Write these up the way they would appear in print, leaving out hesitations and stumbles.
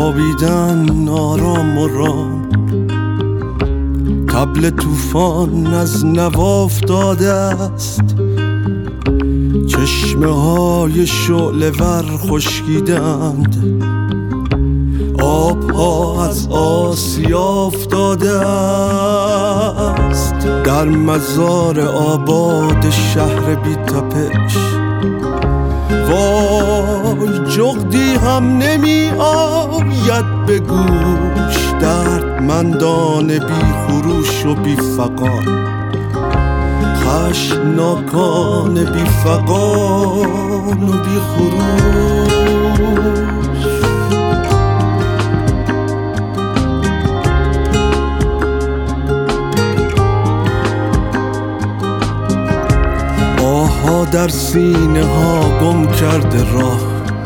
خوابیدن آرام و رام، طبل طوفان از نوا افتاده است، چشمه های شعله ور خشکیدند، آبها از آسیا افتاده است. در مزار آباد شهر بی تپش وای جغدی هم نمی آید به گوش، دردمندان بی خروش و بی فغان، خشمناکان بی فغان و بی خروش. آها در سینه ها گم کرده راه،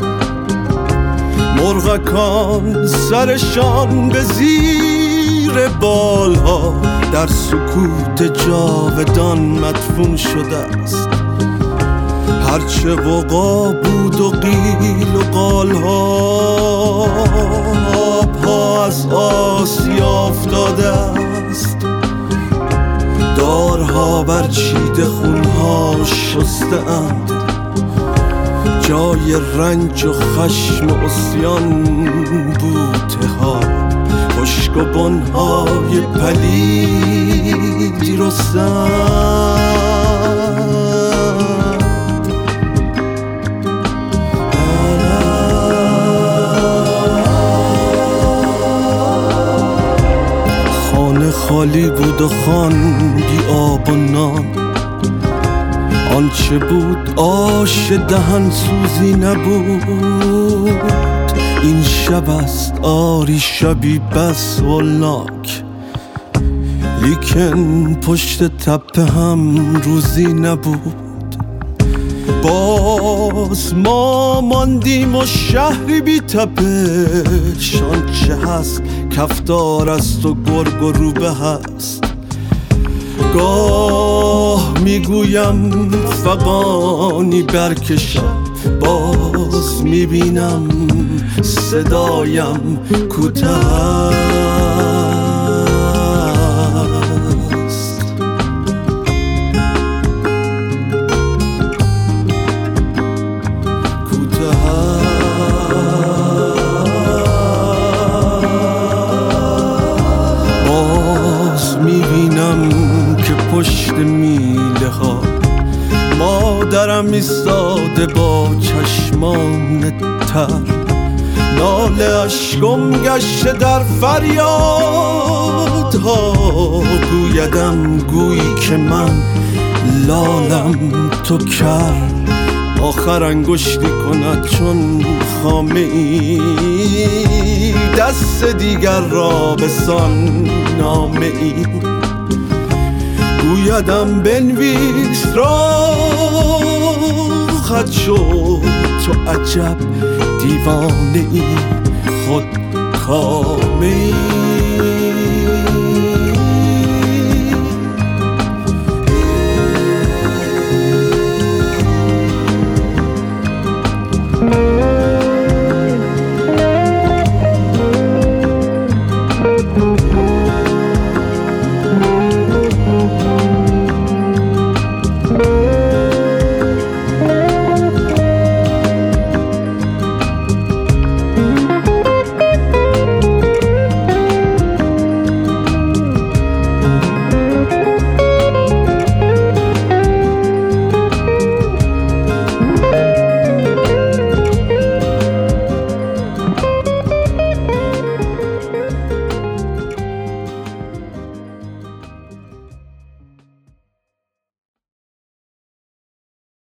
مرغکان سرشان به زیر بالها، در سکوت جاودان مدفون شده است. هرچه غوغا بود و قیل و قالها، آبها از آسیا افتاده است. دارها برچیده خونها شسته اند، جای رنج و خشم و عصیان بوته ها، خشک و بنهای پلیدی رستند. خانه خالی بود و خان بی آب و نان، آنچه بود آش دهن سوزی نبود. این شب است آری شبی بس هولناک، لیکن پشت تپه هم روزی نبود. باز ما ماندیم و شهری بی تپش، آنچه هست کفتار است و گرگ و روبه هست. گاه میگویم فغانی برکشم، باز میبینم صدایم کوته است. کوته باز میبینم که پشت میله ها مادرم ایستاده با چشمان تر، ناله اش گم گشته در فریادها. گویدم گویی که من لالم تو کر، آخر انگشتی کند چون خامه ای، دست دیگر را بسان نامه ای. گویدم بنویس راحت شد تو عجب دیوانه ای، خود کامه ای.